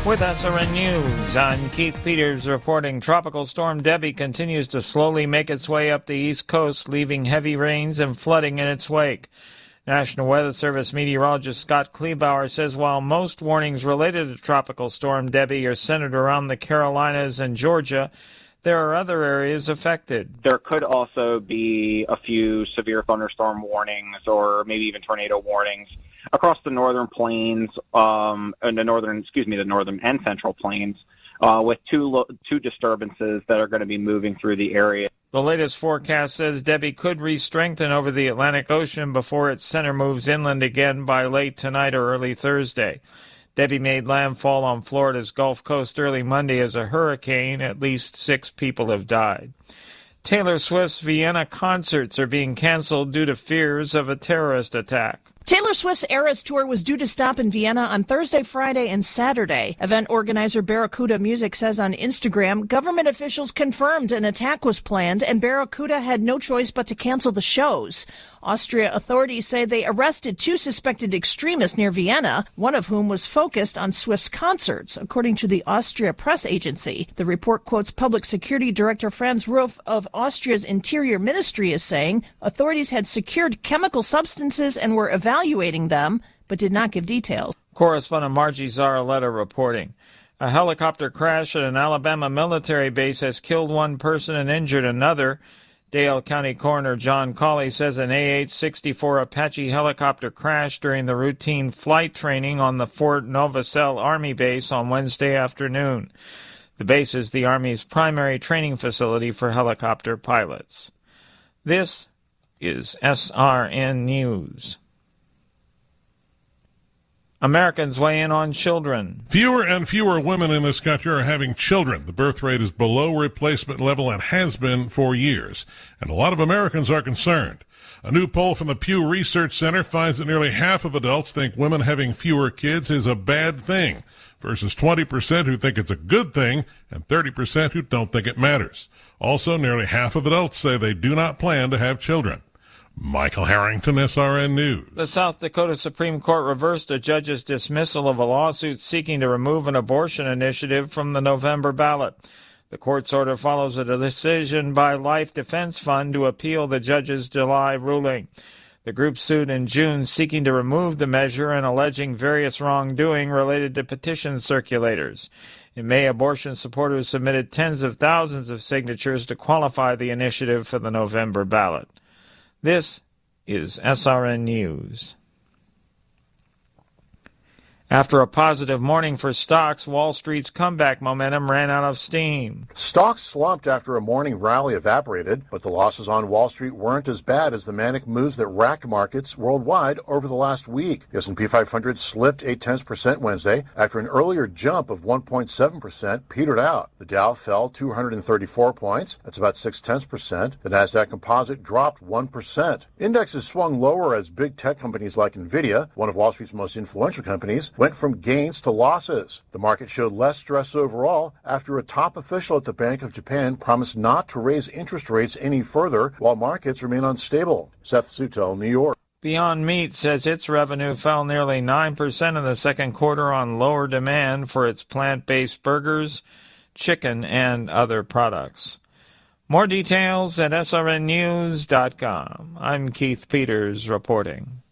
With SRN News, I'm Keith Peters reporting Tropical Storm Debbie continues to slowly make its way up the East Coast, leaving heavy rains and flooding in its wake. National Weather Service meteorologist Scott Kleebauer says while most warnings related to Tropical Storm Debbie are centered around the Carolinas and Georgia, there are other areas affected. There could also be a few severe thunderstorm warnings or maybe even tornado warnings across the northern plains, and the northern and central plains, with two disturbances that are going to be moving through the area. The latest forecast says Debbie could re-strengthen over the Atlantic Ocean before its center moves inland again by late tonight or early Thursday. Debbie made landfall on Florida's Gulf Coast early Monday as a hurricane. At least 6 people have died. Taylor Swift's Vienna concerts are being canceled due to fears of a terrorist attack. Taylor Swift's Eras Tour was due to stop in Vienna on Thursday, Friday, and Saturday. Event organizer Barracuda Music says on Instagram, government officials confirmed an attack was planned and Barracuda had no choice but to cancel the shows. Austria authorities say they arrested 2 suspected extremists near Vienna, one of whom was focused on Swift's concerts, according to the Austria press agency. The report quotes Public Security Director Franz Ruf of Austria's Interior Ministry as saying authorities had secured chemical substances and were evaluating them, but did not give details. Correspondent Margie Zaraletta reporting. A helicopter crash at an Alabama military base has killed 1 person and injured another. Dale County Coroner John Cawley says an AH-64 Apache helicopter crashed during the routine flight training on the Fort Novosel Army base on Wednesday afternoon. The base is the Army's primary training facility for helicopter pilots. This is SRN News. Americans weigh in on children. Fewer and fewer women in this country are having children. The birth rate is below replacement level and has been for years. And a lot of Americans are concerned. A new poll from the Pew Research Center finds that nearly half of adults think women having fewer kids is a bad thing, versus 20% who think it's a good thing and 30% who don't think it matters. Also, nearly half of adults say they do not plan to have children. Michael Harrington, SRN News. The South Dakota Supreme Court reversed a judge's dismissal of a lawsuit seeking to remove an abortion initiative from the November ballot. The court's order follows a decision by Life Defense Fund to appeal the judge's July ruling. The group sued in June seeking to remove the measure and alleging various wrongdoing related to petition circulators. In May, abortion supporters submitted tens of thousands of signatures to qualify the initiative for the November ballot. This is SRN News. After a positive morning for stocks, Wall Street's comeback momentum ran out of steam. Stocks slumped after a morning rally evaporated, but the losses on Wall Street weren't as bad as the manic moves that racked markets worldwide over the last week. The S&P 500 slipped 0.8% Wednesday after an earlier jump of 1.7% petered out. The Dow fell 234 points. That's about 0.6%. The Nasdaq Composite dropped 1%. Indexes swung lower as big tech companies like Nvidia, one of Wall Street's most influential companies, went from gains to losses. The market showed less stress overall after a top official at the Bank of Japan promised not to raise interest rates any further while markets remain unstable. Seth Sutel, New York. Beyond Meat says its revenue fell nearly 9% in the second quarter on lower demand for its plant-based burgers, chicken, and other products. More details at srnnews.com. I'm Keith Peters reporting.